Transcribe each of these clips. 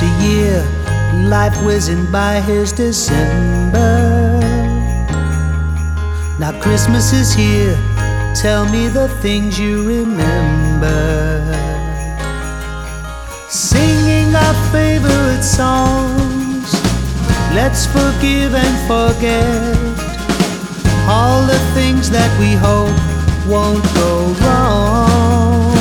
year, life whizzing by, here's December. Now Christmas is here, tell me the things you remember. Singing our favorite songs, let's forgive and forget all the things that we hope won't go wrong.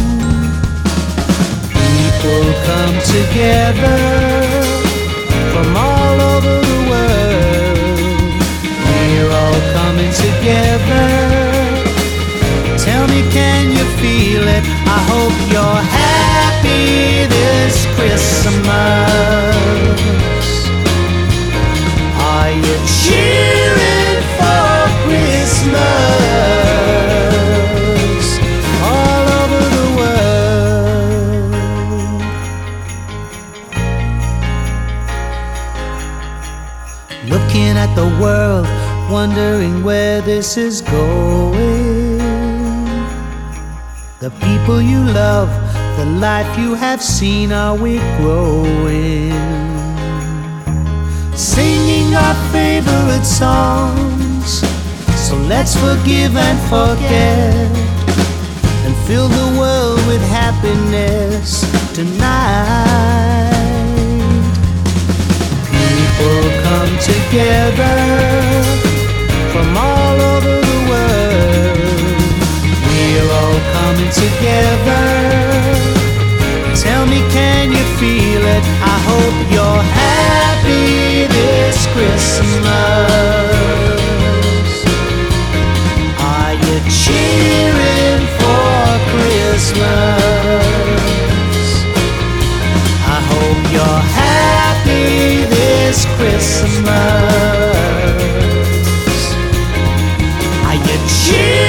People come together from all over the world. We're all coming together. Tell me, can you feel it? I hope you're happy this Christmas. Are you cheering for Christmas all over the world? Looking at the world, wondering where this is going. The people you love, the life you have seen, are we growing? Singing our favorite songs, so let's forgive and forget, and fill the world with happiness tonight. People come together from all over the world. We're all coming together. Tell me, can you feel it? I hope you're happy this Christmas. Are you cheering for Christmas? I hope you're happy this Christmas. Are you cheering